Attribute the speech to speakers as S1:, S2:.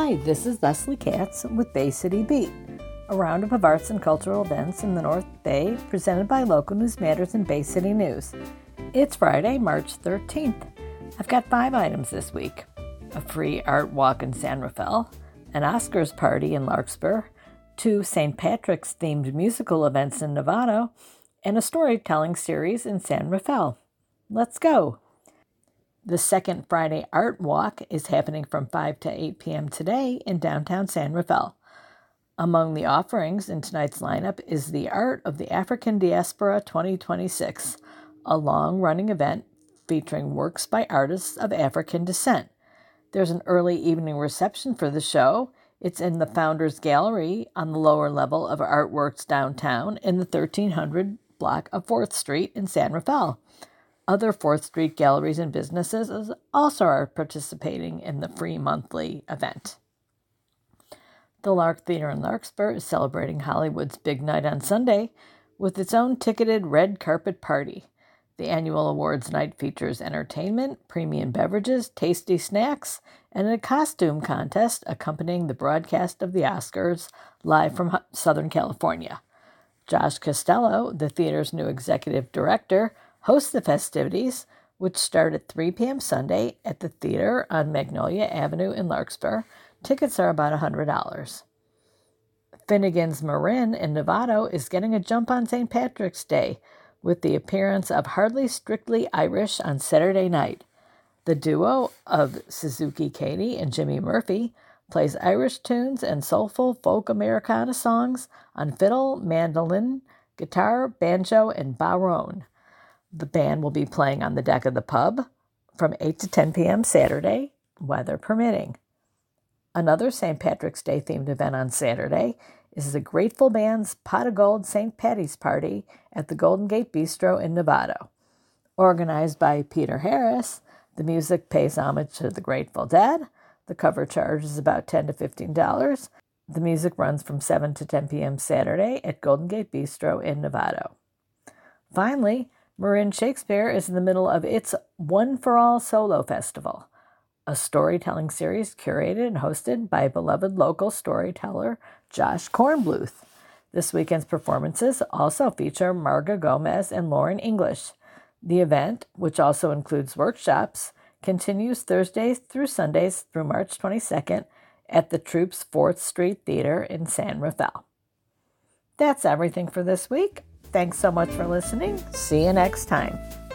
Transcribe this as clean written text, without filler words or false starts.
S1: Hi, this is Leslie Katz with Bay City Beat, a roundup of arts and cultural events in the North Bay presented by Local News Matters and Bay City News. It's Friday, March 13th. I've got 5 items this week: a free art walk in San Rafael, an Oscars party in Larkspur, 2 St. Patrick's themed musical events in Novato, and a storytelling series in San Rafael. Let's go! The second Friday Art Walk is happening from 5 to 8 p.m. today in downtown San Rafael. Among the offerings in tonight's lineup is the Art of the African Diaspora 2026, a long-running event featuring works by artists of African descent. There's an early evening reception for the show. It's in the Founders Gallery on the lower level of Artworks downtown in the 1300 block of 4th Street in San Rafael. Other 4th Street galleries and businesses also are participating in the free monthly event. The Lark Theater in Larkspur is celebrating Hollywood's big night on Sunday with its own ticketed red carpet party. The annual awards night features entertainment, premium beverages, tasty snacks, and a costume contest accompanying the broadcast of the Oscars live from Southern California. Josh Costello, the theater's new executive director, hosts the festivities, which start at 3 p.m. Sunday at the theater on Magnolia Avenue in Larkspur. Tickets are about $100. Finnegan's Marin in Novato is getting a jump on St. Patrick's Day with the appearance of Hardly Strictly Irish on Saturday night. The duo of Suzuki Katie and Jimmy Murphy plays Irish tunes and soulful folk Americana songs on fiddle, mandolin, guitar, banjo, and barone. The band will be playing on the deck of the pub from 8 to 10 p.m. Saturday, weather permitting. Another St. Patrick's Day themed event on Saturday is the Grateful Band's Pot of Gold St. Patty's Party at the Golden Gate Bistro in Novato. Organized by Peter Harris, the music pays homage to the Grateful Dead. The cover charge is about $10 to $15. The music runs from 7 to 10 p.m. Saturday at Golden Gate Bistro in Novato. Finally, Marin Shakespeare is in the middle of its One for All Solo Festival, a storytelling series curated and hosted by beloved local storyteller Josh Kornbluth. This weekend's performances also feature Marga Gomez and Lauren English. The event, which also includes workshops, continues Thursdays through Sundays through March 22nd at the Troop's 4th Street Theater in San Rafael. That's everything for this week. Thanks so much for listening. See you next time.